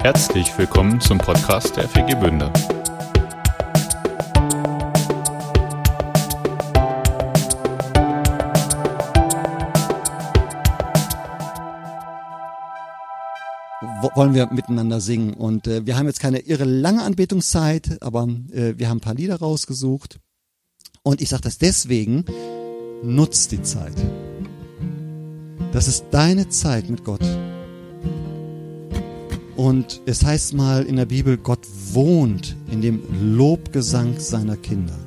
Herzlich willkommen zum Podcast der FEG Bünde. Wollen wir miteinander singen. Und wir haben jetzt keine irre lange Anbetungszeit, aber wir haben ein paar Lieder rausgesucht. Und ich sage das deswegen, nutz die Zeit. Das ist deine Zeit mit Gott. Und es heißt mal in der Bibel, Gott wohnt in dem Lobgesang seiner Kinder.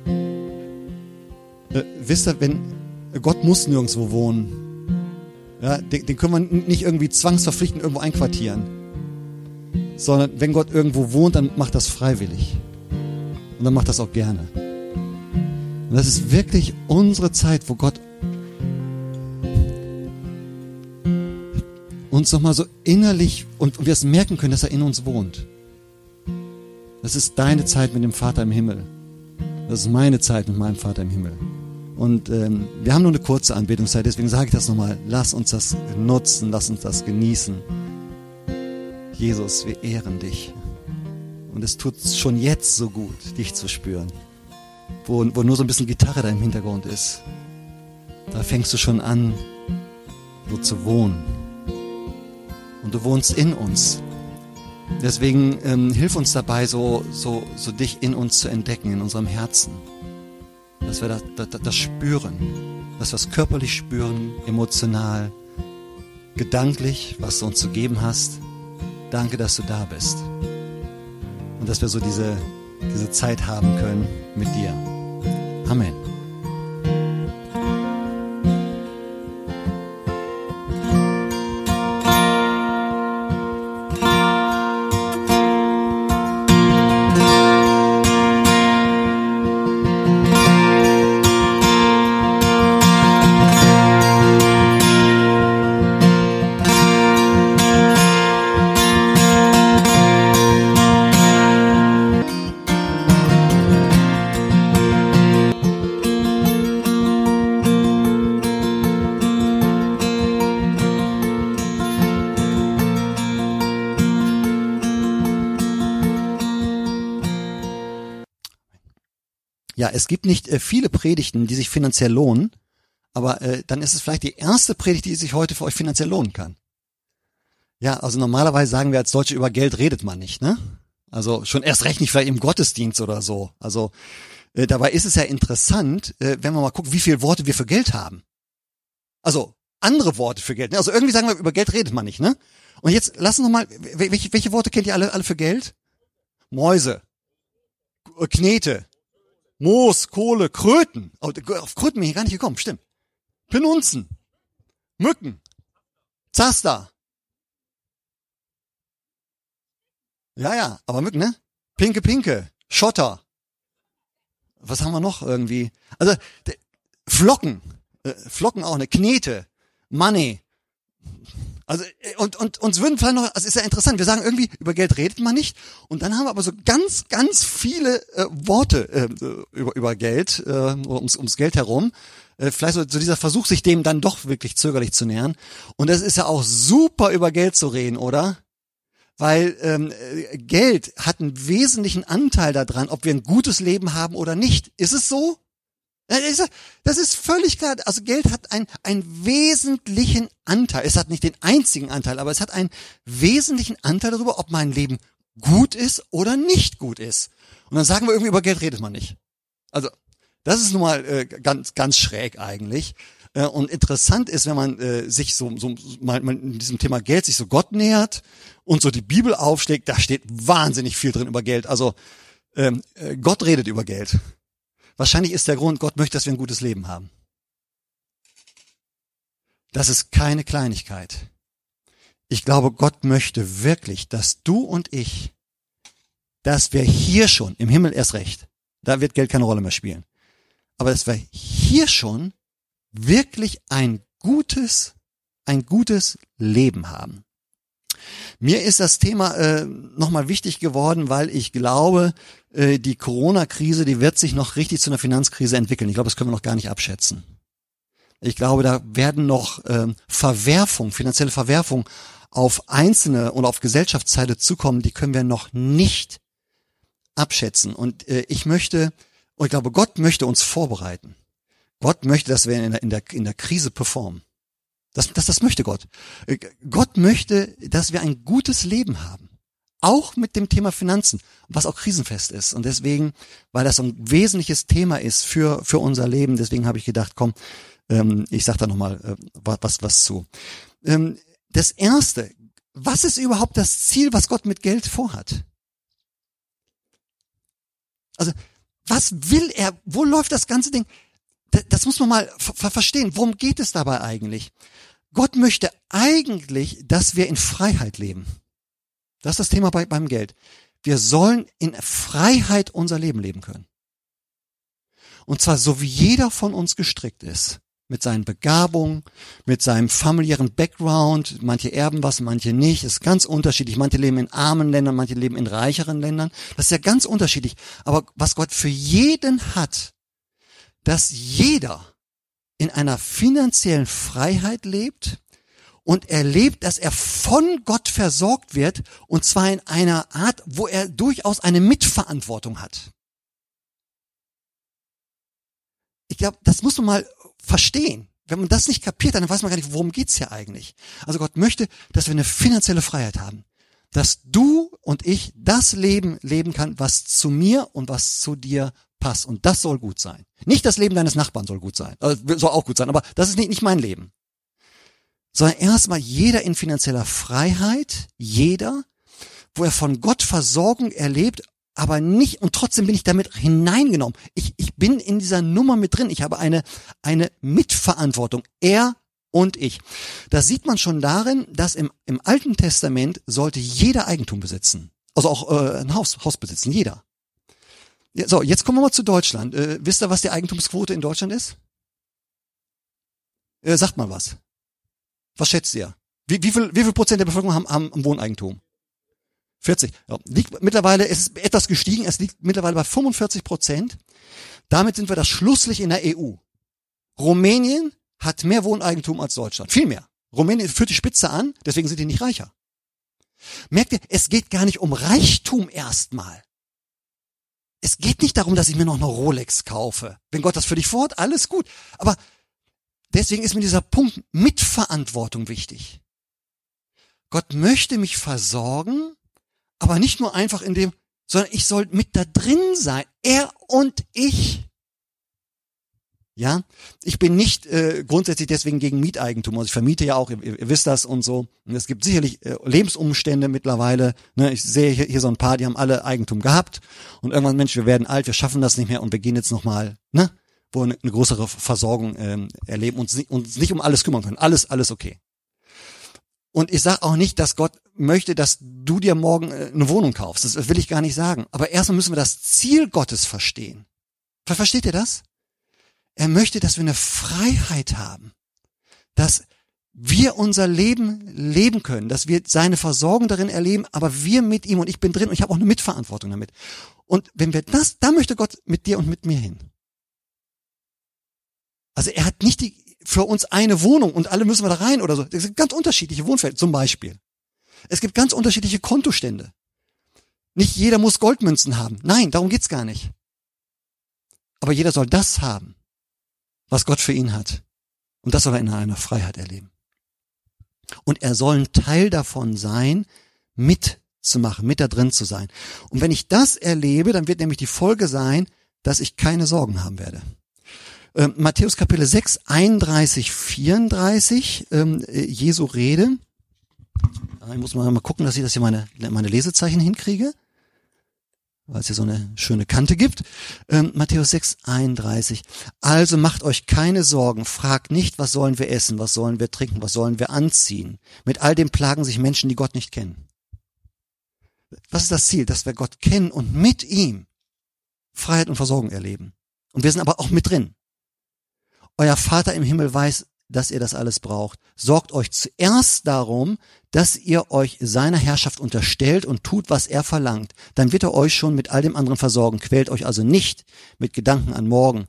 Wisst ihr, Gott muss nirgendwo wohnen. Ja, den können wir nicht irgendwie zwangsverpflichtend irgendwo einquartieren. Sondern wenn Gott irgendwo wohnt, dann macht das freiwillig. Und dann macht das auch gerne. Und das ist wirklich unsere Zeit, wo Gott uns nochmal so innerlich und wir es merken können, dass er in uns wohnt. Das ist deine Zeit mit dem Vater im Himmel. Das ist meine Zeit mit meinem Vater im Himmel. Und wir haben nur eine kurze Anbetungszeit, deswegen sage ich das nochmal. Lass uns das nutzen, lass uns das genießen. Jesus, wir ehren dich. Und es tut schon jetzt so gut, dich zu spüren. Wo nur so ein bisschen Gitarre da im Hintergrund ist. Da fängst du schon an, so zu wohnen. Und du wohnst in uns. Deswegen hilf uns dabei, so dich in uns zu entdecken, in unserem Herzen. Dass wir das spüren, dass wir es körperlich spüren, emotional, gedanklich, was du uns zu geben hast. Danke, dass du da bist. Und dass wir so diese Zeit haben können mit dir. Amen. Ja, es gibt nicht viele Predigten, die sich finanziell lohnen, aber dann ist es vielleicht die erste Predigt, die sich heute für euch finanziell lohnen kann. Ja, also normalerweise sagen wir als Deutsche, über Geld redet man nicht, ne? Also schon erst recht nicht vielleicht im Gottesdienst oder so. Also dabei ist es ja interessant, wenn man mal guckt, wie viele Worte wir für Geld haben. Also andere Worte für Geld. Ne? Also irgendwie sagen wir, über Geld redet man nicht, ne? Und jetzt lassen wir mal, welche Worte kennt ihr alle für Geld? Mäuse, Knete, Moos, Kohle, Kröten. Auf Kröten bin ich gar nicht gekommen, stimmt. Penunzen, Mücken, Zaster. Ja, aber Mücken, ne? Pinke, Schotter. Was haben wir noch irgendwie? Also, Flocken auch, ne? Knete, Money. Also, und uns würden vielleicht noch, also ist ja interessant, wir sagen irgendwie, über Geld redet man nicht, und dann haben wir aber so ganz, ganz viele Worte über Geld, ums Geld herum. Vielleicht so dieser Versuch, sich dem dann doch wirklich zögerlich zu nähern. Und das ist ja auch super, über Geld zu reden, oder? Weil Geld hat einen wesentlichen Anteil daran, ob wir ein gutes Leben haben oder nicht. Ist es so? Das ist völlig klar. Also Geld hat einen wesentlichen Anteil. Es hat nicht den einzigen Anteil, aber es hat einen wesentlichen Anteil darüber, ob mein Leben gut ist oder nicht gut ist. Und dann sagen wir irgendwie, über Geld redet man nicht. Also das ist nun mal ganz, ganz schräg eigentlich. Und interessant ist, wenn man sich so mal in diesem Thema Geld sich so Gott nähert und so die Bibel aufschlägt, da steht wahnsinnig viel drin über Geld. Also Gott redet über Geld. Wahrscheinlich ist der Grund, Gott möchte, dass wir ein gutes Leben haben. Das ist keine Kleinigkeit. Ich glaube, Gott möchte wirklich, dass du und ich, dass wir hier schon, im Himmel erst recht, da wird Geld keine Rolle mehr spielen, aber dass wir hier schon wirklich ein gutes Leben haben. Mir ist das Thema nochmal wichtig geworden, weil ich glaube, die Corona-Krise, die wird sich noch richtig zu einer Finanzkrise entwickeln. Ich glaube, das können wir noch gar nicht abschätzen. Ich glaube, da werden noch finanzielle Verwerfungen auf Einzelne und auf Gesellschaftsteile zukommen, die können wir noch nicht abschätzen. Und ich glaube, Gott möchte uns vorbereiten. Gott möchte, dass wir in der Krise performen. Das möchte Gott. Gott möchte, dass wir ein gutes Leben haben. Auch mit dem Thema Finanzen, was auch krisenfest ist. Und deswegen, weil das ein wesentliches Thema ist für unser Leben, deswegen habe ich gedacht, komm, ich sag da nochmal was zu. Das Erste, was ist überhaupt das Ziel, was Gott mit Geld vorhat? Also, was will er? Wo läuft das ganze Ding? Das muss man mal verstehen. Worum geht es dabei eigentlich? Gott möchte eigentlich, dass wir in Freiheit leben. Das ist das Thema beim Geld. Wir sollen in Freiheit unser Leben leben können. Und zwar so wie jeder von uns gestrickt ist. Mit seinen Begabungen, mit seinem familiären Background. Manche erben was, manche nicht. Das ist ganz unterschiedlich. Manche leben in armen Ländern, manche leben in reicheren Ländern. Das ist ja ganz unterschiedlich. Aber was Gott für jeden hat, dass jeder in einer finanziellen Freiheit lebt und erlebt, dass er von Gott versorgt wird, und zwar in einer Art, wo er durchaus eine Mitverantwortung hat. Ich glaube, das muss man mal verstehen. Wenn man das nicht kapiert, dann weiß man gar nicht, worum geht's hier eigentlich. Also Gott möchte, dass wir eine finanzielle Freiheit haben. Dass du und ich das Leben leben kann, was zu mir und was zu dir passt. Und das soll gut sein. Nicht das Leben deines Nachbarn soll gut sein. Soll auch gut sein, aber das ist nicht mein Leben. Sondern erstmal jeder in finanzieller Freiheit, jeder, wo er von Gott Versorgung erlebt, aber nicht, und trotzdem bin ich damit hineingenommen. Ich bin in dieser Nummer mit drin. Ich habe eine Mitverantwortung. Er und ich. Das sieht man schon darin, dass im Alten Testament sollte jeder Eigentum besitzen. Also auch ein Haus besitzen, jeder. Ja, so, jetzt kommen wir mal zu Deutschland. Wisst ihr, was die Eigentumsquote in Deutschland ist? Sagt mal was. Was schätzt ihr? Wie viel Prozent der Bevölkerung haben Wohneigentum? 40. Ja, mittlerweile ist es etwas gestiegen. Es liegt mittlerweile bei 45%. Damit sind wir das Schlusslicht in der EU. Rumänien hat mehr Wohneigentum als Deutschland. Viel mehr. Rumänien führt die Spitze an, deswegen sind die nicht reicher. Merkt ihr, es geht gar nicht um Reichtum erstmal. Es geht nicht darum, dass ich mir noch eine Rolex kaufe. Wenn Gott das für dich vorhat, alles gut. Aber deswegen ist mir dieser Punkt Mitverantwortung wichtig. Gott möchte mich versorgen, aber nicht nur einfach sondern ich soll mit da drin sein. Er und ich. Ja, ich bin nicht grundsätzlich deswegen gegen Mieteigentum. Also ich vermiete ja auch, ihr wisst das und so. Und es gibt sicherlich Lebensumstände mittlerweile. Ne, ich sehe hier so ein paar, die haben alle Eigentum gehabt. Und irgendwann, Mensch, wir werden alt, wir schaffen das nicht mehr und wir gehen jetzt nochmal, wo wir eine größere Versorgung erleben und uns nicht um alles kümmern können. Alles okay. Und ich sage auch nicht, dass Gott möchte, dass du dir morgen eine Wohnung kaufst. Das will ich gar nicht sagen. Aber erstmal müssen wir das Ziel Gottes verstehen. Versteht ihr das? Er möchte, dass wir eine Freiheit haben, dass wir unser Leben leben können, dass wir seine Versorgung darin erleben, aber wir mit ihm, und ich bin drin und ich habe auch eine Mitverantwortung damit. Und wenn wir da möchte Gott mit dir und mit mir hin. Also er hat nicht für uns eine Wohnung und alle müssen wir da rein oder so. Es gibt ganz unterschiedliche Wohnfelder, zum Beispiel. Es gibt ganz unterschiedliche Kontostände. Nicht jeder muss Goldmünzen haben. Nein, darum geht's gar nicht. Aber jeder soll das haben, was Gott für ihn hat. Und das soll er in einer Freiheit erleben. Und er soll ein Teil davon sein, mitzumachen, mit da drin zu sein. Und wenn ich das erlebe, dann wird nämlich die Folge sein, dass ich keine Sorgen haben werde. Matthäus Kapitel 6, 31, 34, Jesu Rede. Ich muss mal gucken, dass ich das hier meine Lesezeichen hinkriege, weil es hier so eine schöne Kante gibt. Matthäus 6, 31. Also macht euch keine Sorgen, fragt nicht, was sollen wir essen, was sollen wir trinken, was sollen wir anziehen. Mit all dem plagen sich Menschen, die Gott nicht kennen. Was ist das Ziel? Dass wir Gott kennen und mit ihm Freiheit und Versorgung erleben. Und wir sind aber auch mit drin. Euer Vater im Himmel weiß, dass ihr das alles braucht. Sorgt euch zuerst darum, dass ihr euch seiner Herrschaft unterstellt und tut, was er verlangt. Dann wird er euch schon mit all dem anderen versorgen. Quält euch also nicht mit Gedanken an morgen.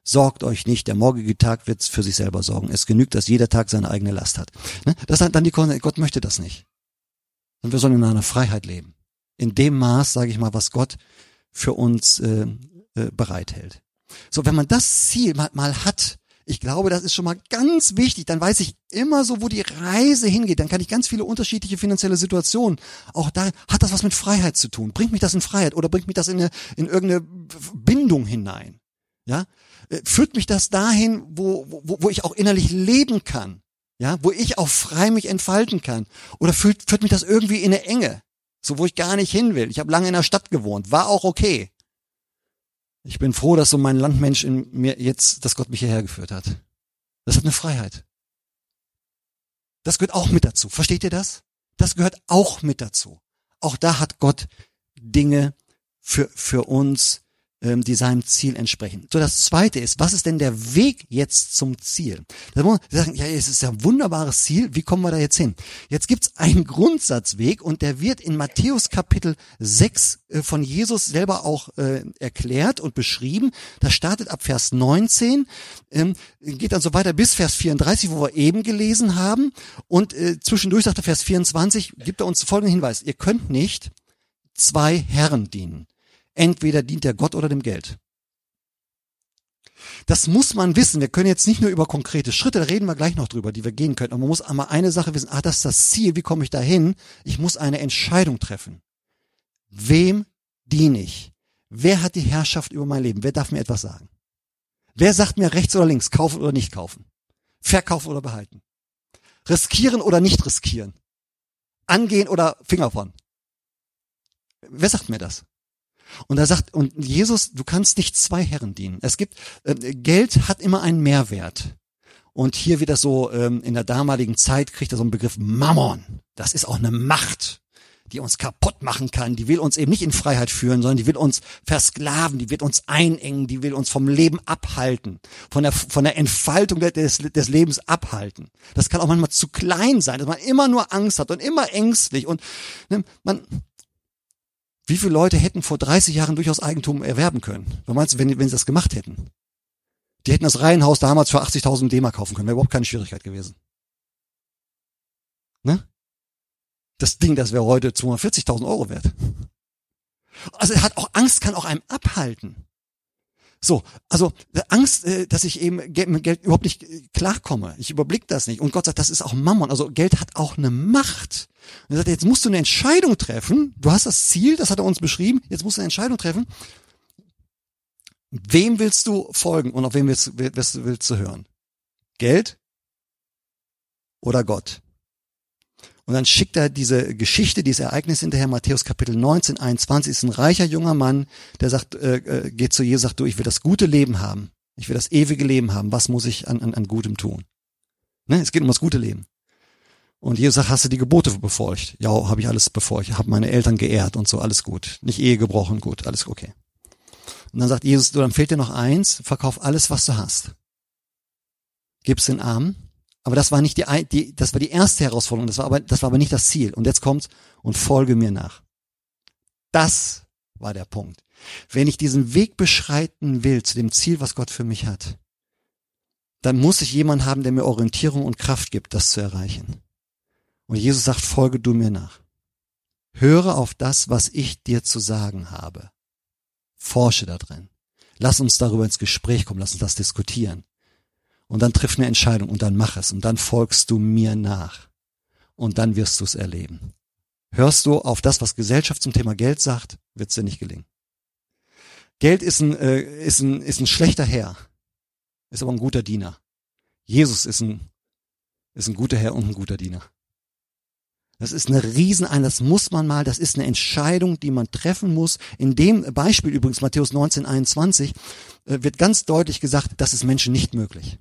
Sorgt euch nicht, der morgige Tag wird für sich selber sorgen. Es genügt, dass jeder Tag seine eigene Last hat. Ne? Das ist dann die Konsequenz. Gott möchte das nicht. Und wir sollen in einer Freiheit leben. In dem Maß, sage ich mal, was Gott für uns bereithält. So, wenn man das Ziel mal hat, ich glaube, das ist schon mal ganz wichtig, dann weiß ich immer so, wo die Reise hingeht, dann kann ich ganz viele unterschiedliche finanzielle Situationen, auch da hat das was mit Freiheit zu tun. Bringt mich das in Freiheit oder bringt mich das in irgendeine Bindung hinein? Ja? Führt mich das dahin, wo ich auch innerlich leben kann? Ja, wo ich auch frei mich entfalten kann? Oder führt mich das irgendwie in eine Enge? So, wo ich gar nicht hin will. Ich habe lange in der Stadt gewohnt, war auch okay. Ich bin froh, dass so mein Landmensch in mir jetzt, dass Gott mich hierher geführt hat. Das hat eine Freiheit. Das gehört auch mit dazu. Versteht ihr das? Das gehört auch mit dazu. Auch da hat Gott Dinge für uns, die seinem Ziel entsprechen. So, das Zweite ist, was ist denn der Weg jetzt zum Ziel? Da muss man sagen, ja, es ist ja ein wunderbares Ziel, wie kommen wir da jetzt hin? Jetzt gibt's einen Grundsatzweg und der wird in Matthäus Kapitel 6 von Jesus selber auch erklärt und beschrieben. Das startet ab Vers 19, geht dann so weiter bis Vers 34, wo wir eben gelesen haben. Und zwischendurch sagt er Vers 24, gibt er uns folgenden Hinweis. Ihr könnt nicht 2 Herren dienen. Entweder dient er Gott oder dem Geld. Das muss man wissen. Wir können jetzt nicht nur über konkrete Schritte, da reden wir gleich noch drüber, die wir gehen können. Aber man muss einmal eine Sache wissen, das ist das Ziel, wie komme ich da hin? Ich muss eine Entscheidung treffen. Wem diene ich? Wer hat die Herrschaft über mein Leben? Wer darf mir etwas sagen? Wer sagt mir rechts oder links, kaufen oder nicht kaufen? Verkaufen oder behalten? Riskieren oder nicht riskieren? Angehen oder Finger von? Wer sagt mir das? Und er sagt, und Jesus, du kannst nicht 2 Herren dienen. Es gibt, Geld hat immer einen Mehrwert. Und hier wieder so, in der damaligen Zeit kriegt er so einen Begriff Mammon. Das ist auch eine Macht, die uns kaputt machen kann. Die will uns eben nicht in Freiheit führen, sondern die will uns versklaven, die will uns einengen, die will uns vom Leben abhalten, von der Entfaltung des Lebens abhalten. Das kann auch manchmal zu klein sein, dass man immer nur Angst hat und immer ängstlich und ne, wie viele Leute hätten vor 30 Jahren durchaus Eigentum erwerben können? Was meinst du, wenn sie das gemacht hätten? Die hätten das Reihenhaus damals für 80.000 D-Mark kaufen können. Wäre überhaupt keine Schwierigkeit gewesen. Ne? Das Ding, das wäre heute 240.000 Euro wert. Also Angst kann auch einem abhalten. So, also Angst, dass ich eben mit Geld überhaupt nicht klarkomme. Ich überblicke das nicht. Und Gott sagt, das ist auch Mammon. Also Geld hat auch eine Macht. Und er sagt, jetzt musst du eine Entscheidung treffen. Du hast das Ziel, das hat er uns beschrieben. Jetzt musst du eine Entscheidung treffen. Wem willst du folgen und auf wem willst du hören? Geld oder Gott? Und dann schickt er diese Geschichte, dieses Ereignis hinterher, Matthäus Kapitel 19, 21, ist ein reicher junger Mann, der sagt, geht zu Jesus, sagt, du, ich will das gute Leben haben. Ich will das ewige Leben haben. Was muss ich an Gutem tun? Ne? Es geht um das gute Leben. Und Jesus sagt, hast du die Gebote befolgt? Ja, habe ich alles befolgt. Ich habe meine Eltern geehrt und so, alles gut. Nicht Ehe gebrochen, gut, alles okay. Und dann sagt Jesus, du, dann fehlt dir noch eins, verkauf alles, was du hast. Gib's den Armen. Aber das war nicht das war die erste Herausforderung, das war aber nicht das Ziel. Und jetzt kommt's, und folge mir nach. Das war der Punkt. Wenn ich diesen Weg beschreiten will zu dem Ziel, was Gott für mich hat, dann muss ich jemanden haben, der mir Orientierung und Kraft gibt, das zu erreichen. Und Jesus sagt, folge du mir nach. Höre auf das, was ich dir zu sagen habe. Forsche da drin. Lass uns darüber ins Gespräch kommen, lass uns das diskutieren. Und dann triff eine Entscheidung und dann mach es und dann folgst du mir nach. Und dann wirst du es erleben. Hörst du auf das, was Gesellschaft zum Thema Geld sagt, wird es dir nicht gelingen. Geld ist ein schlechter Herr, ist aber ein guter Diener. Jesus ist ein guter Herr und ein guter Diener. Das ist eine das ist eine Entscheidung, die man treffen muss. In dem Beispiel übrigens, Matthäus 19, 21, wird ganz deutlich gesagt, das ist Menschen nicht möglich.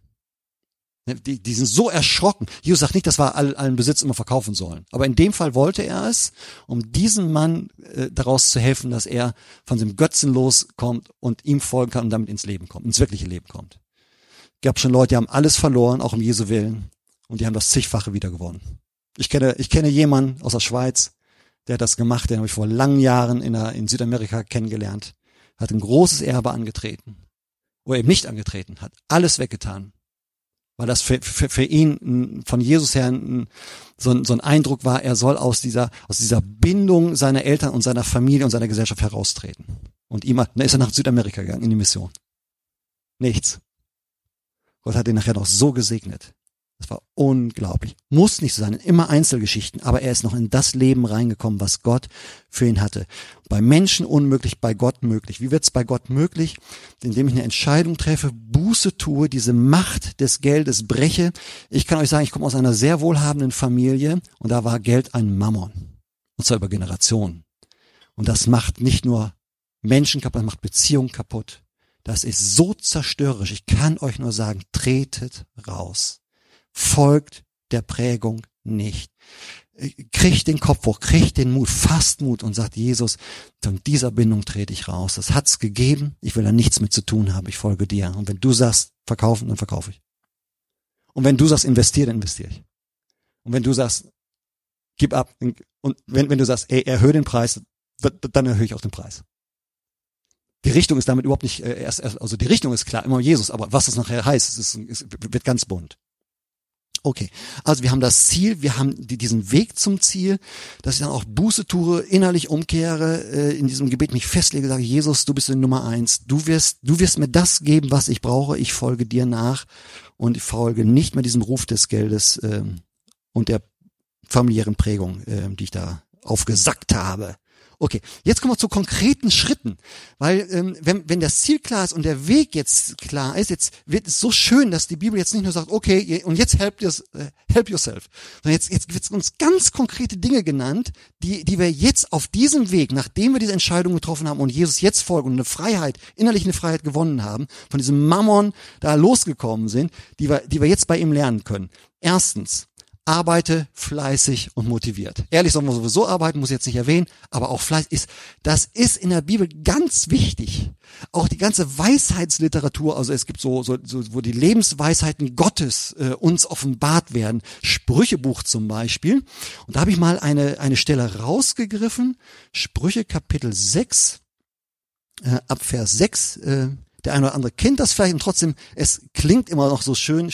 Die sind so erschrocken. Jesus sagt nicht, dass wir allen Besitz immer verkaufen sollen. Aber in dem Fall wollte er es, um diesem Mann daraus zu helfen, dass er von dem Götzen loskommt und ihm folgen kann und damit ins Leben kommt, ins wirkliche Leben kommt. Es gab schon Leute, die haben alles verloren, auch um Jesu Willen, und die haben das zigfache wieder gewonnen. Ich kenne jemanden aus der Schweiz, der hat das gemacht, den habe ich vor langen Jahren in Südamerika kennengelernt, hat ein großes Erbe angetreten. oder eben nicht angetreten, hat alles weggetan. Weil das für ihn von Jesus her so ein Eindruck war, er soll aus dieser Bindung seiner Eltern und seiner Familie und seiner Gesellschaft heraustreten. Und dann ist er nach Südamerika gegangen, in die Mission. Nichts. Gott hat ihn nachher noch so gesegnet. Das war unglaublich. Muss nicht so sein, immer Einzelgeschichten, aber er ist noch in das Leben reingekommen, was Gott für ihn hatte. Bei Menschen unmöglich, bei Gott möglich. Wie wird es bei Gott möglich? Indem ich eine Entscheidung treffe, Buße tue, diese Macht des Geldes breche. Ich kann euch sagen, ich komme aus einer sehr wohlhabenden Familie und da war Geld ein Mammon. Und zwar über Generationen. Und das macht nicht nur Menschen kaputt, das macht Beziehungen kaputt. Das ist so zerstörerisch. Ich kann euch nur sagen, tretet raus. Folgt der Prägung nicht. Kriegt den Kopf hoch, kriegt den Mut, fasst Mut und sagt, Jesus, von dieser Bindung trete ich raus. Das hat's gegeben, ich will da nichts mit zu tun haben, ich folge dir. Und wenn du sagst, verkaufen, dann verkaufe ich. Und wenn du sagst, investiere, dann investiere ich. Und wenn du sagst, gib ab, und wenn du sagst, erhöhe den Preis, dann erhöhe ich auch den Preis. Die Richtung ist damit überhaupt nicht, also die Richtung ist klar, immer Jesus, aber was das nachher heißt, wird ganz bunt. Okay, also wir haben das Ziel, wir haben diesen Weg zum Ziel, dass ich dann auch Buße tue, innerlich umkehre, in diesem Gebet mich festlege, sage, Jesus, du bist die Nummer 1, du wirst mir das geben, was ich brauche, ich folge dir nach und ich folge nicht mehr diesem Ruf des Geldes und der familiären Prägung, die ich da aufgesackt habe. Okay, jetzt kommen wir zu konkreten Schritten, weil wenn das Ziel klar ist und der Weg jetzt klar ist, jetzt wird es so schön, dass die Bibel jetzt nicht nur sagt, okay, und jetzt help yourself, sondern jetzt wird uns ganz konkrete Dinge genannt, die wir jetzt auf diesem Weg, nachdem wir diese Entscheidung getroffen haben und Jesus jetzt folgen und innerlich eine Freiheit gewonnen haben, von diesem Mammon da losgekommen sind, die wir jetzt bei ihm lernen können. Erstens, arbeite fleißig und motiviert. Ehrlich sollen wir sowieso arbeiten, muss ich jetzt nicht erwähnen, aber auch Fleiß das ist in der Bibel ganz wichtig. Auch die ganze Weisheitsliteratur, also es gibt so wo die Lebensweisheiten Gottes uns offenbart werden. Sprüchebuch zum Beispiel. Und da habe ich mal eine Stelle rausgegriffen. Sprüche Kapitel 6, ab Vers 6. Der eine oder andere kennt das vielleicht und trotzdem, es klingt immer noch so schön.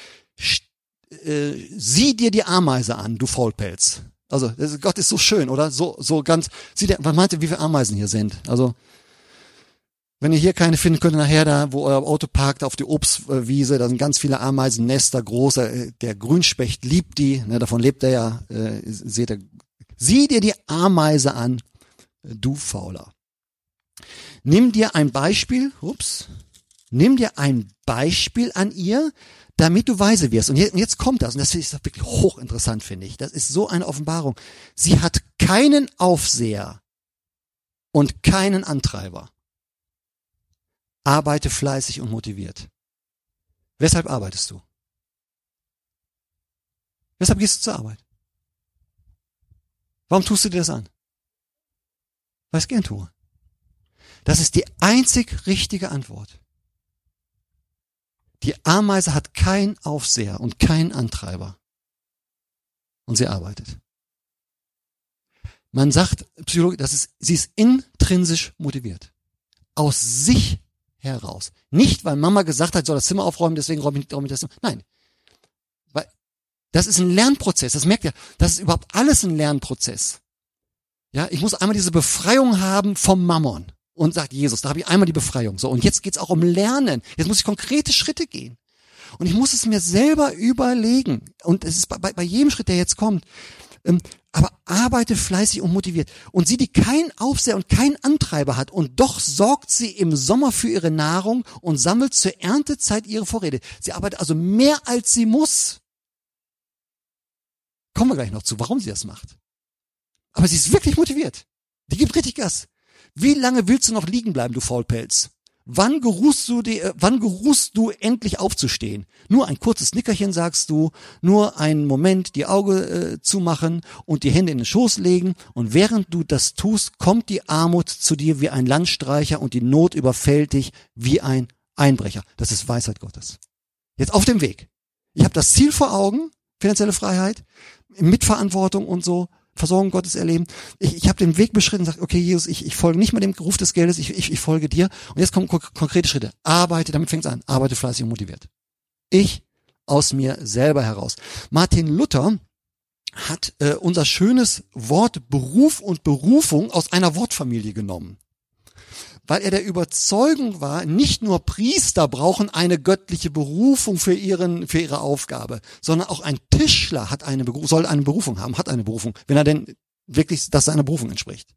Sieh dir die Ameise an, du Faulpelz. Also Gott ist so schön, oder? So ganz. Was meint ihr, wie viele Ameisen hier sind? Also wenn ihr hier keine finden könnt, nachher da, wo euer Auto parkt, auf die Obstwiese, da sind ganz viele Ameisennester, große. Der Grünspecht liebt die, ne, davon lebt er ja. Seht ihr? Sieh dir die Ameise an, du Fauler. Nimm dir ein Beispiel an ihr, damit du weise wirst. Und jetzt kommt das, und das ist wirklich hochinteressant, finde ich. Das ist so eine Offenbarung. Sie hat keinen Aufseher und keinen Antreiber. Arbeite fleißig und motiviert. Weshalb arbeitest du? Weshalb gehst du zur Arbeit? Warum tust du dir das an? Weil ich es gern tue. Das ist die einzig richtige Antwort. Die Ameise hat keinen Aufseher und keinen Antreiber. Und sie arbeitet. Man sagt, Psychologie, sie ist intrinsisch motiviert. Aus sich heraus. Nicht, weil Mama gesagt hat, ich soll das Zimmer aufräumen, deswegen räume ich das Zimmer. Nein. Weil das ist ein Lernprozess. Das merkt ihr. Das ist überhaupt alles ein Lernprozess. Ja, ich muss einmal diese Befreiung haben vom Mammon. Und sagt Jesus, da habe ich einmal die Befreiung. So, und jetzt geht's auch um Lernen. Jetzt muss ich konkrete Schritte gehen. Und ich muss es mir selber überlegen. Und es ist bei jedem Schritt, der jetzt kommt. Aber arbeite fleißig und motiviert. Und sie, die keinen Aufseher und keinen Antreiber hat, und doch sorgt sie im Sommer für ihre Nahrung und sammelt zur Erntezeit ihre Vorräte. Sie arbeitet also mehr als sie muss. Kommen wir gleich noch zu, warum sie das macht. Aber sie ist wirklich motiviert. Die gibt richtig Gas. Wie lange willst du noch liegen bleiben, du Faulpelz? Wann geruhst du endlich aufzustehen? Nur ein kurzes Nickerchen, sagst du, nur einen Moment die Augen zumachen und die Hände in den Schoß legen, und während du das tust, kommt die Armut zu dir wie ein Landstreicher und die Not überfällt dich wie ein Einbrecher. Das ist Weisheit Gottes. Jetzt auf dem Weg. Ich habe das Ziel vor Augen, finanzielle Freiheit, Mitverantwortung und so. Versorgung Gottes erleben. Ich habe den Weg beschritten und sage, okay, Jesus, ich folge nicht mehr dem Ruf des Geldes, ich folge dir. Und jetzt kommen konkrete Schritte. Arbeite, damit fängt es an. Arbeite fleißig und motiviert. Ich aus mir selber heraus. Martin Luther hat unser schönes Wort Beruf und Berufung aus einer Wortfamilie genommen. Weil er der Überzeugung war, nicht nur Priester brauchen eine göttliche Berufung für ihre Aufgabe, sondern auch ein Tischler soll eine Berufung haben, hat eine Berufung, wenn er denn wirklich das seiner Berufung entspricht.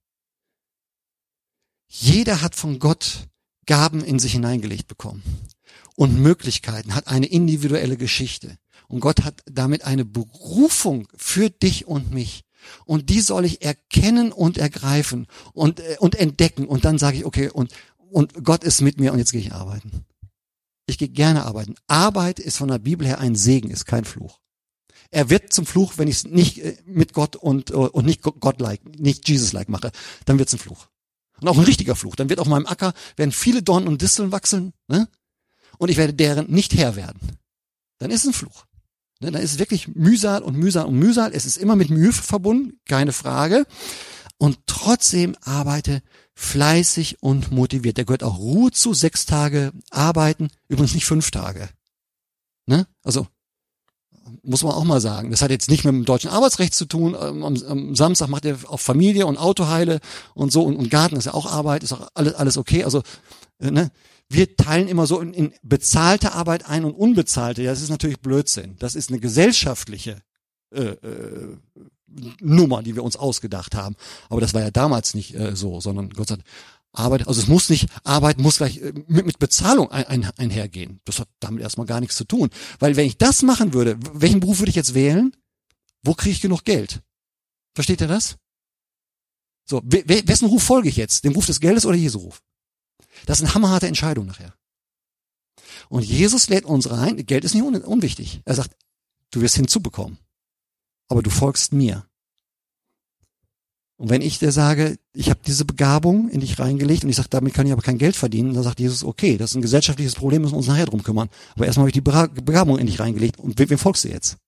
Jeder hat von Gott Gaben in sich hineingelegt bekommen und Möglichkeiten, hat eine individuelle Geschichte. Und Gott hat damit eine Berufung für dich und mich. Und die soll ich erkennen und ergreifen und entdecken. Und dann sage ich, okay, und Gott ist mit mir und jetzt gehe ich arbeiten. Ich gehe gerne arbeiten. Arbeit ist von der Bibel her ein Segen, ist kein Fluch. Er wird zum Fluch, wenn ich es nicht mit Gott und nicht Gott-like, nicht Jesus-like mache, dann wird es ein Fluch. Und auch ein richtiger Fluch. Dann wird auf meinem Acker, werden viele Dornen und Disteln wachsen, ne? Und ich werde deren nicht Herr werden. Dann ist es ein Fluch. Ne, dann ist es wirklich Mühsal und Mühsal und Mühsal. Es ist immer mit Mühe verbunden, keine Frage. Und trotzdem arbeite fleißig und motiviert. Da gehört auch Ruhe zu, 6 Tage arbeiten, übrigens nicht 5 Tage. Ne? Also muss man auch mal sagen. Das hat jetzt nicht mit dem deutschen Arbeitsrecht zu tun. Am Samstag macht er auch Familie und Autoheile und so und Garten ist ja auch Arbeit, ist auch alles okay. Also ne? Wir teilen immer so in bezahlte Arbeit ein und unbezahlte. Ja, das ist natürlich Blödsinn. Das ist eine gesellschaftliche Nummer, die wir uns ausgedacht haben. Aber das war ja damals nicht so, sondern Gott sagt, Arbeit, also es muss nicht, Arbeit muss gleich mit Bezahlung einhergehen. Das hat damit erstmal gar nichts zu tun. Weil wenn ich das machen würde, welchen Beruf würde ich jetzt wählen? Wo kriege ich genug Geld? Versteht ihr das? So, wessen Ruf folge ich jetzt? Dem Ruf des Geldes oder Jesu Ruf? Das ist eine hammerharte Entscheidung nachher. Und Jesus lädt uns rein, Geld ist nicht unwichtig. Er sagt, du wirst hinzubekommen, aber du folgst mir. Und wenn ich dir sage, ich habe diese Begabung in dich reingelegt und ich sage, damit kann ich aber kein Geld verdienen, dann sagt Jesus, okay, das ist ein gesellschaftliches Problem, müssen wir uns nachher drum kümmern. Aber erstmal habe ich die Begabung in dich reingelegt und wem folgst du jetzt?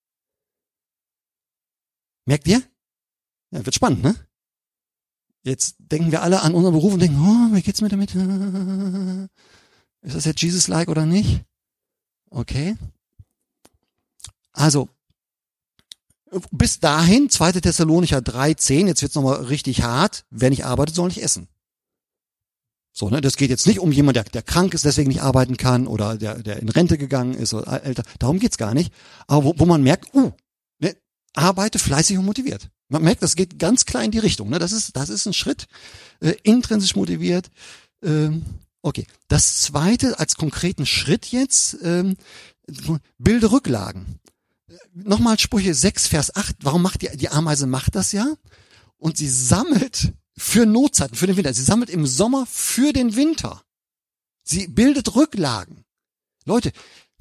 Merkt ihr? Ja, wird spannend, ne? Jetzt denken wir alle an unseren Beruf und denken, oh, wie geht's mir damit? Ist das jetzt Jesus-like oder nicht? Okay. Also, bis dahin, 2. Thessalonicher 3,10, jetzt wird's nochmal richtig hart, wer nicht arbeitet, soll nicht essen. So, ne, das geht jetzt nicht um jemanden, der krank ist, deswegen nicht arbeiten kann oder der in Rente gegangen ist oder älter. Darum geht's gar nicht. Aber wo man merkt, ne, arbeite fleißig und motiviert. Man merkt, das geht ganz klar in die Richtung. Ne? Das ist ein Schritt, intrinsisch motiviert. Okay. Das zweite als konkreten Schritt jetzt, bilde Rücklagen. Nochmal Sprüche 6, Vers 8. Warum macht die Ameise macht das ja? Und sie sammelt für Notzeiten, für den Winter. Sie sammelt im Sommer für den Winter. Sie bildet Rücklagen. Leute,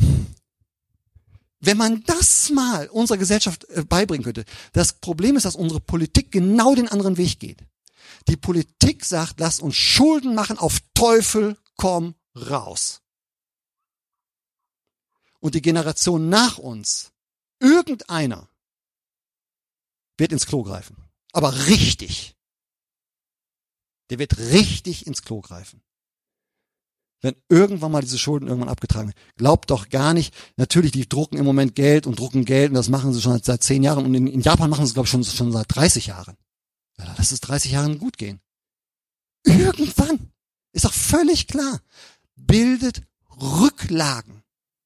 wenn man das mal unserer Gesellschaft beibringen könnte. Das Problem ist, dass unsere Politik genau den anderen Weg geht. Die Politik sagt, lass uns Schulden machen, auf Teufel komm raus. Und die Generation nach uns, irgendeiner, wird ins Klo greifen. Aber richtig. Der wird richtig ins Klo greifen. Wenn irgendwann mal diese Schulden irgendwann abgetragen werden. Glaubt doch gar nicht, natürlich, die drucken im Moment Geld und das machen sie schon seit 10 Jahren und in Japan machen sie es, glaube ich, schon seit 30 Jahren. Ja, lass es 30 Jahren gut gehen. Irgendwann. Ist doch völlig klar. Bildet Rücklagen.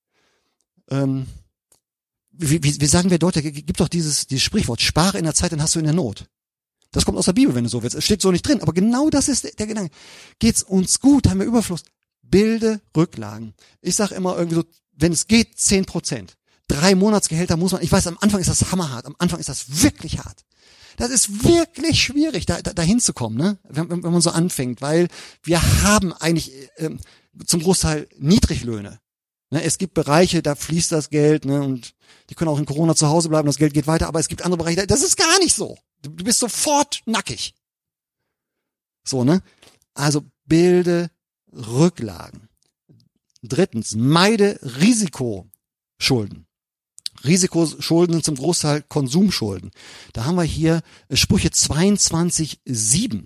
Wie sagen wir dort, gibt doch dieses Sprichwort, spare in der Zeit, dann hast du in der Not. Das kommt aus der Bibel, wenn du so willst. Es steht so nicht drin, aber genau das ist der Gedanke. Geht's uns gut, haben wir Überfluss. Bilde Rücklagen. Ich sage immer irgendwie so, wenn es geht, 10%. 3 Monatsgehälter muss man, ich weiß, am Anfang ist das hammerhart, am Anfang ist das wirklich hart. Das ist wirklich schwierig, da hinzukommen, ne? Wenn man so anfängt, weil wir haben eigentlich zum Großteil Niedriglöhne. Ne? Es gibt Bereiche, da fließt das Geld, ne? Und die können auch in Corona zu Hause bleiben, das Geld geht weiter, aber es gibt andere Bereiche, das ist gar nicht so. Du bist sofort nackig. So, ne? Also bilde Rücklagen. 3. Meide Risikoschulden. Risikoschulden sind zum Großteil Konsumschulden. Da haben wir hier Sprüche 22,7.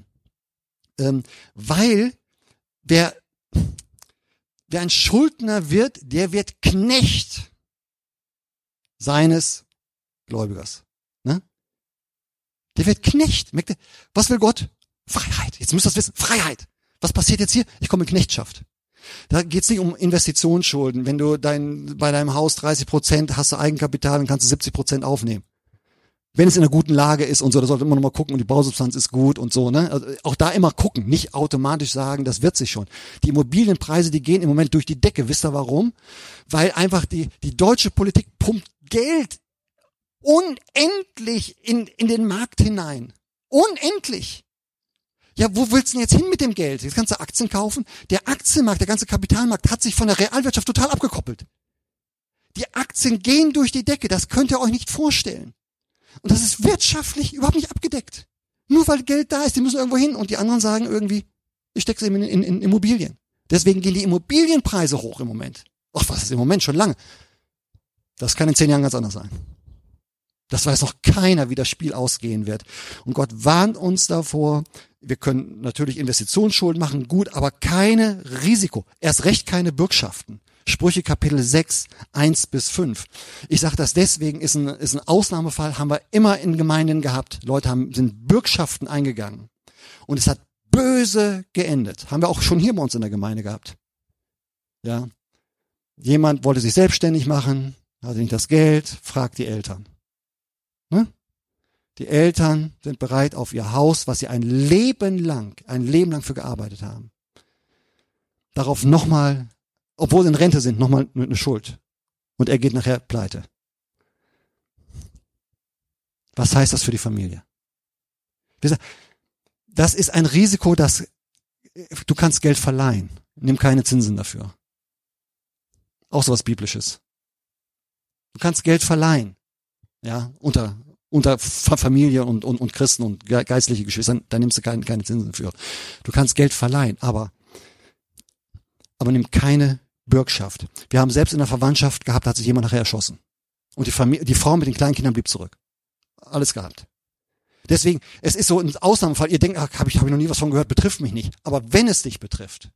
Weil wer ein Schuldner wird, der wird Knecht seines Gläubigers. Ne? Der wird Knecht. Was will Gott? Freiheit. Jetzt müsst ihr das wissen. Freiheit. Was passiert jetzt hier? Ich komme in Knechtschaft. Da geht's nicht um Investitionsschulden. Wenn du bei deinem Haus 30% hast du Eigenkapital, dann kannst du 70% aufnehmen. Wenn es in einer guten Lage ist und so, da sollte man immer noch mal gucken und die Bausubstanz ist gut und so, ne? Also auch da immer gucken, nicht automatisch sagen, das wird sich schon. Die Immobilienpreise, die gehen im Moment durch die Decke. Wisst ihr warum? Weil einfach die deutsche Politik pumpt Geld unendlich in den Markt hinein. Unendlich. Ja, wo willst du denn jetzt hin mit dem Geld? Jetzt kannst du Aktien kaufen. Der Aktienmarkt, der ganze Kapitalmarkt hat sich von der Realwirtschaft total abgekoppelt. Die Aktien gehen durch die Decke, das könnt ihr euch nicht vorstellen. Und das ist wirtschaftlich überhaupt nicht abgedeckt. Nur weil Geld da ist, die müssen irgendwo hin und die anderen sagen irgendwie, ich stecke es eben in Immobilien. Deswegen gehen die Immobilienpreise hoch im Moment. Ach, was ist im Moment schon lange? Das kann in 10 Jahren ganz anders sein. Das weiß noch keiner, wie das Spiel ausgehen wird. Und Gott warnt uns davor, wir können natürlich Investitionsschulden machen, gut, aber keine Risiko. Erst recht keine Bürgschaften. Sprüche Kapitel 6, 1-5. Ich sage das deswegen, ist ein Ausnahmefall, haben wir immer in Gemeinden gehabt. Leute sind Bürgschaften eingegangen. Und es hat böse geendet. Haben wir auch schon hier bei uns in der Gemeinde gehabt. Ja. Jemand wollte sich selbstständig machen, hatte nicht das Geld, fragt die Eltern. Ne? Die Eltern sind bereit, auf ihr Haus, was sie ein Leben lang für gearbeitet haben, darauf nochmal, obwohl sie in Rente sind, nochmal eine Schuld. Und er geht nachher pleite. Was heißt das für die Familie? Das ist ein Risiko, du kannst Geld verleihen. Nimm keine Zinsen dafür. Auch sowas Biblisches. Du kannst Geld verleihen. Ja, unter Familie und Christen und geistliche Geschwister, da nimmst du keine Zinsen für. Du kannst Geld verleihen, aber nimm keine Bürgschaft. Wir haben selbst in der Verwandtschaft gehabt, da hat sich jemand nachher erschossen. Und die Frau mit den kleinen Kindern blieb zurück. Alles gehabt. Deswegen, es ist so ein Ausnahmefall. Ihr denkt, hab ich noch nie was von gehört, betrifft mich nicht. Aber wenn es dich betrifft,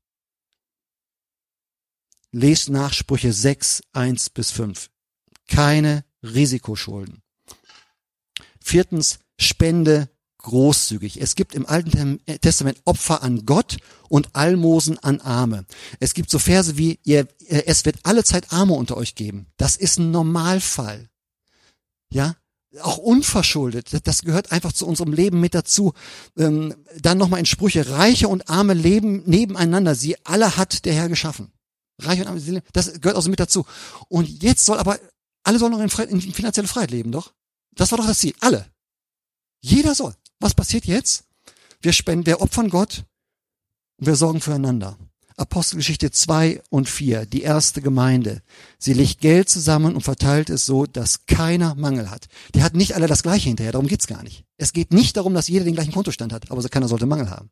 lest nach Sprüche 6, 1-5. Keine Risikoschulden. 4. Spende großzügig. Es gibt im Alten Testament Opfer an Gott und Almosen an Arme. Es gibt so Verse wie, es wird alle Zeit Arme unter euch geben. Das ist ein Normalfall. Ja, auch unverschuldet. Das gehört einfach zu unserem Leben mit dazu. Dann nochmal in Sprüche, Reiche und Arme leben nebeneinander. Sie alle hat der Herr geschaffen. Reiche und Arme, das gehört also mit dazu. Und jetzt alle sollen noch in finanzielle Freiheit leben, doch? Das war doch das Ziel. Alle. Jeder soll. Was passiert jetzt? Wir opfern Gott und wir sorgen füreinander. Apostelgeschichte 2 und 4, die erste Gemeinde. Sie legt Geld zusammen und verteilt es so, dass keiner Mangel hat. Die hatten nicht alle das Gleiche hinterher, darum geht's gar nicht. Es geht nicht darum, dass jeder den gleichen Kontostand hat, aber keiner sollte Mangel haben.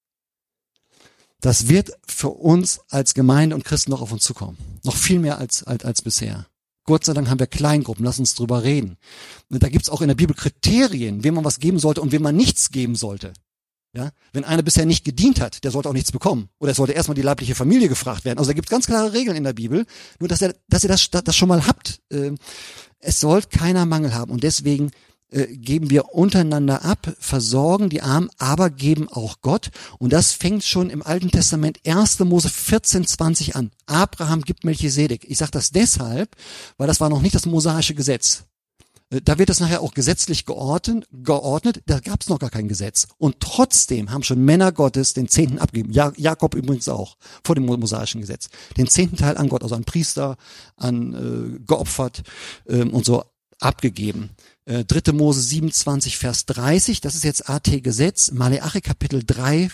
Das wird für uns als Gemeinde und Christen noch auf uns zukommen. Noch viel mehr als bisher. Gott sei Dank haben wir Kleingruppen, lass uns drüber reden. Da gibt's auch in der Bibel Kriterien, wem man was geben sollte und wem man nichts geben sollte. Ja, wenn einer bisher nicht gedient hat, der sollte auch nichts bekommen. Oder es sollte erstmal die leibliche Familie gefragt werden. Also da gibt's ganz klare Regeln in der Bibel. Nur, dass ihr das schon mal habt. Es soll keiner Mangel haben. Und deswegen geben wir untereinander ab, versorgen die Armen, aber geben auch Gott. Und das fängt schon im Alten Testament 1. Mose 14,20 an. Abraham gibt Melchisedek. Ich sage das deshalb, weil das war noch nicht das mosaische Gesetz. Da wird das nachher auch gesetzlich geordnet. Da gab es noch gar kein Gesetz. Und trotzdem haben schon Männer Gottes den 10. abgegeben. Jakob übrigens auch, vor dem mosaischen Gesetz. Den 10. Teil an Gott, also an Priester, geopfert und so abgegeben. 3. Mose 27, Vers 30, das ist jetzt AT-Gesetz, Maleachi Kapitel 3,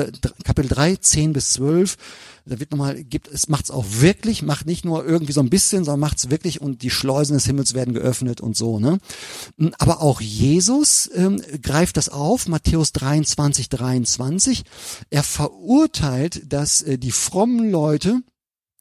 10-12, da wird nochmal, macht's auch wirklich, macht nicht nur irgendwie so ein bisschen, sondern macht's wirklich und die Schleusen des Himmels werden geöffnet und so, ne. Aber auch Jesus greift das auf, Matthäus 23, 23, er verurteilt, dass die frommen Leute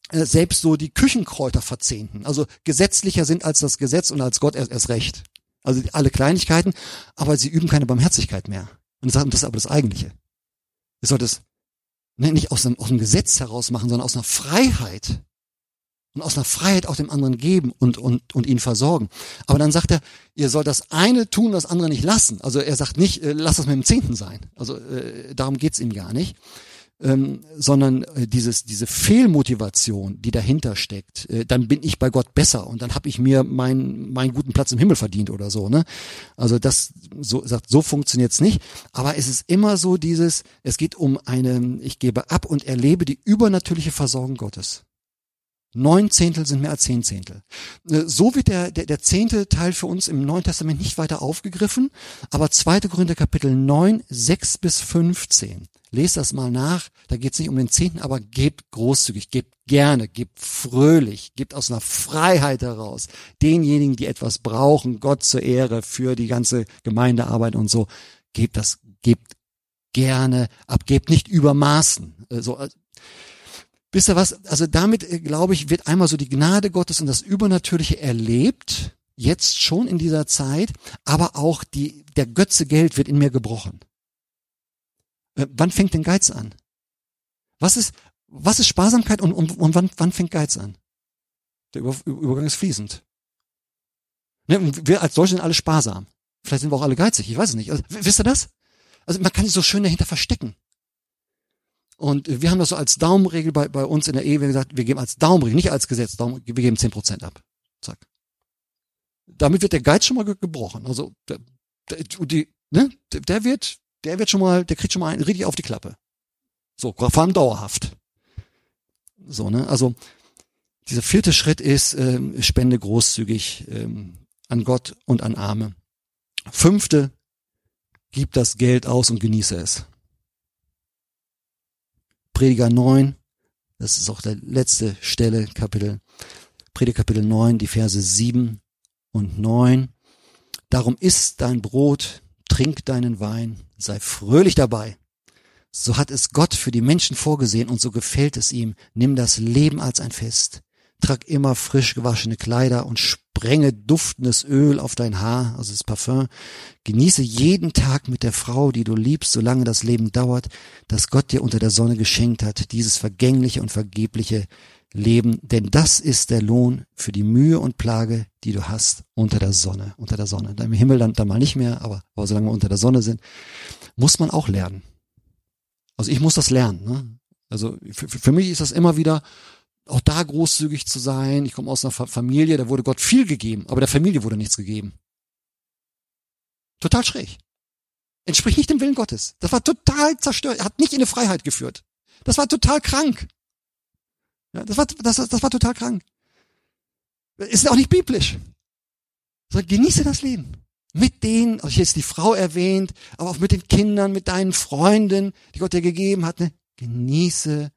selbst so die Küchenkräuter verzehnten. Also gesetzlicher sind als das Gesetz und als Gott erst recht. Also alle Kleinigkeiten, aber sie üben keine Barmherzigkeit mehr. Und das ist aber das Eigentliche. Ihr sollt es nicht aus einem Gesetz heraus machen, sondern aus einer Freiheit. Und aus einer Freiheit auch dem anderen geben und ihn versorgen. Aber dann sagt er, ihr sollt das eine tun, das andere nicht lassen. Also er sagt nicht, lass das mit dem Zehnten sein. Also darum geht's ihm gar nicht. Sondern diese Fehlmotivation, die dahinter steckt, dann bin ich bei Gott besser und dann habe ich mir meinen guten Platz im Himmel verdient oder so, ne? Also das so funktioniert's nicht, aber es ist immer so es geht um ich gebe ab und erlebe die übernatürliche Versorgung Gottes. 9 Zehntel sind mehr als 10 Zehntel. So wird der 10. Teil für uns im Neuen Testament nicht weiter aufgegriffen, aber 2. Korinther Kapitel 9, 6 bis 15. Lest das mal nach, da geht es nicht um den 10., aber gebt großzügig, gebt gerne, gebt fröhlich, gebt aus einer Freiheit heraus denjenigen, die etwas brauchen, Gott zur Ehre für die ganze Gemeindearbeit und so. Gebt gerne ab, gebt nicht übermaßen. Wisst ihr was? Also damit, glaube ich, wird einmal so die Gnade Gottes und das Übernatürliche erlebt, jetzt schon in dieser Zeit, aber auch der Götze Geld wird in mir gebrochen. Wann fängt denn Geiz an? Was ist Sparsamkeit und wann fängt Geiz an? Der Übergang ist fließend. Ne, und wir als solche sind alle sparsam. Vielleicht sind wir auch alle geizig, ich weiß es nicht. Also, wisst ihr das? Also man kann sich so schön dahinter verstecken. Und wir haben das so als Daumenregel bei uns in der Ehe, wir haben gesagt, wir geben als Daumenregel, nicht als Gesetz, wir geben 10% ab. Zack. Damit wird der Geiz schon mal gebrochen. Also der kriegt schon mal einen richtig auf die Klappe. So, vor allem dauerhaft. So, ne? Also dieser 4. Schritt ist, spende großzügig an Gott und an Arme. 5. Gib das Geld aus und genieße es. Prediger 9, das ist auch der letzte Stelle, Prediger Kapitel 9, die Verse 7 und 9. Darum iss dein Brot, trink deinen Wein, sei fröhlich dabei. So hat es Gott für die Menschen vorgesehen und so gefällt es ihm. Nimm das Leben als ein Fest. Trag immer frisch gewaschene Kleider und sprenge duftendes Öl auf dein Haar, also das Parfum. Genieße jeden Tag mit der Frau, die du liebst, solange das Leben dauert, das Gott dir unter der Sonne geschenkt hat, dieses vergängliche und vergebliche Leben, denn das ist der Lohn für die Mühe und Plage, die du hast unter der Sonne. Im Himmel dann mal nicht mehr, aber solange wir unter der Sonne sind, muss man auch lernen. Also ich muss das lernen, ne? Also für mich ist das immer wieder, auch da großzügig zu sein. Ich komme aus einer Familie, da wurde Gott viel gegeben, aber der Familie wurde nichts gegeben. Total schräg. Entspricht nicht dem Willen Gottes. Das war total zerstört. Er hat nicht in eine Freiheit geführt. Das war total krank. Ja, das war total krank. Ist auch nicht biblisch. Sondern genieße das Leben. Mit denen, also hier ist die Frau erwähnt, aber auch mit den Kindern, mit deinen Freunden, die Gott dir gegeben hat. Ne? Genieße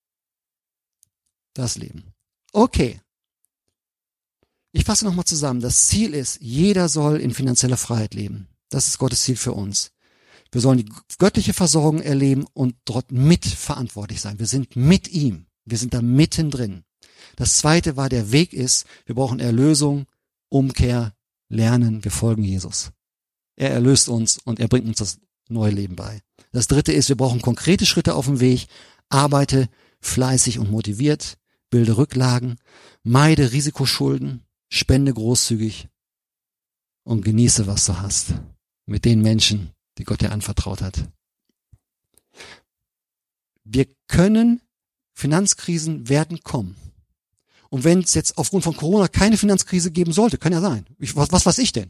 das Leben. Okay. Ich fasse nochmal zusammen. Das Ziel ist, jeder soll in finanzieller Freiheit leben. Das ist Gottes Ziel für uns. Wir sollen die göttliche Versorgung erleben und dort mitverantwortlich sein. Wir sind mit ihm. Wir sind da mittendrin. Das zweite war, der Weg ist, wir brauchen Erlösung, Umkehr, Lernen, wir folgen Jesus. Er erlöst uns und er bringt uns das neue Leben bei. Das dritte ist, wir brauchen konkrete Schritte auf dem Weg, arbeite fleißig und motiviert, bilde Rücklagen, meide Risikoschulden, spende großzügig und genieße, was du hast, mit den Menschen, die Gott dir anvertraut hat. Finanzkrisen werden kommen. Und wenn es jetzt aufgrund von Corona keine Finanzkrise geben sollte, kann ja sein. Was weiß ich denn?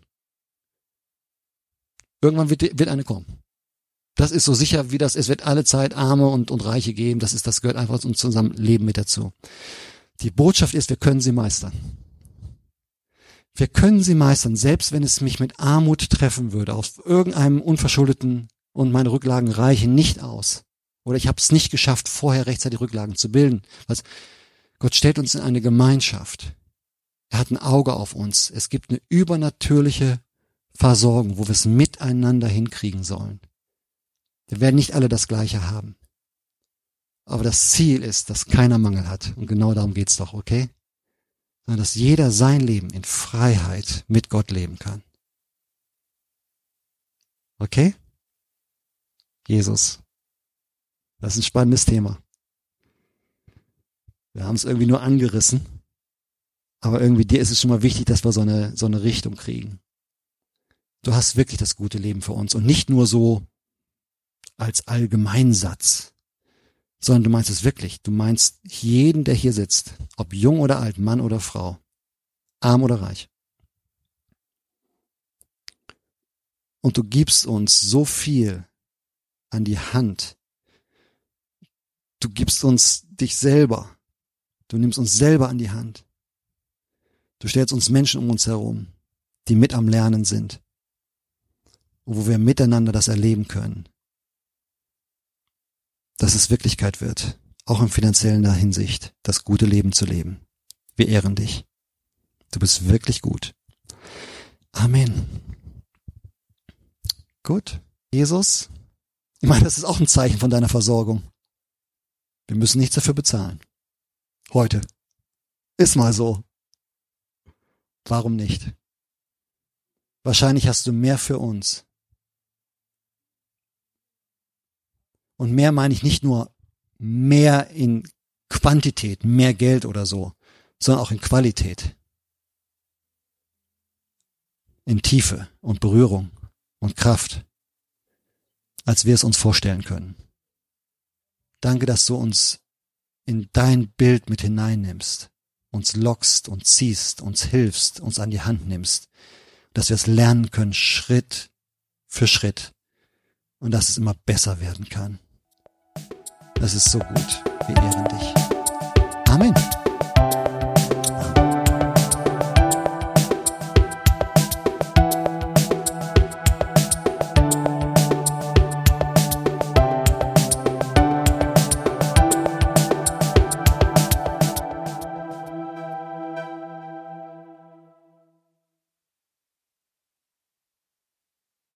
Irgendwann wird eine kommen. Das ist so sicher wie das, es wird alle Zeit Arme und Reiche geben. Das gehört einfach zu unserem Leben mit dazu. Die Botschaft ist, wir können sie meistern. Wir können sie meistern, selbst wenn es mich mit Armut treffen würde, aus irgendeinem unverschuldeten und meine Rücklagen reichen nicht aus. Oder ich habe es nicht geschafft, vorher rechtzeitig Rücklagen zu bilden. Gott stellt uns in eine Gemeinschaft. Er hat ein Auge auf uns. Es gibt eine übernatürliche Versorgung, wo wir es miteinander hinkriegen sollen. Wir werden nicht alle das Gleiche haben. Aber das Ziel ist, dass keiner Mangel hat. Und genau darum geht's doch, okay? Sondern dass jeder sein Leben in Freiheit mit Gott leben kann. Okay? Jesus. Das ist ein spannendes Thema. Wir haben es irgendwie nur angerissen. Aber irgendwie dir ist es schon mal wichtig, dass wir so eine Richtung kriegen. Du hast wirklich das gute Leben für uns. Und nicht nur so als Allgemeinsatz, sondern du meinst es wirklich. Du meinst jeden, der hier sitzt, ob jung oder alt, Mann oder Frau, arm oder reich. Und du gibst uns so viel an die Hand. Du gibst uns dich selber. Du nimmst uns selber an die Hand. Du stellst uns Menschen um uns herum, die mit am Lernen sind. Und wo wir miteinander das erleben können. Dass es Wirklichkeit wird, auch in finanzieller Hinsicht, das gute Leben zu leben. Wir ehren dich. Du bist wirklich gut. Amen. Gut. Jesus, ich meine, das ist auch ein Zeichen von deiner Versorgung. Wir müssen nichts dafür bezahlen. Heute. Ist mal so. Warum nicht? Wahrscheinlich hast du mehr für uns. Und mehr meine ich nicht nur mehr in Quantität, mehr Geld oder so, sondern auch in Qualität. In Tiefe und Berührung und Kraft, als wir es uns vorstellen können. Danke, dass du uns in dein Bild mit hineinnimmst, uns lockst und ziehst, uns hilfst, uns an die Hand nimmst, dass wir es lernen können, Schritt für Schritt und dass es immer besser werden kann. Das ist so gut. Wir ehren dich. Amen.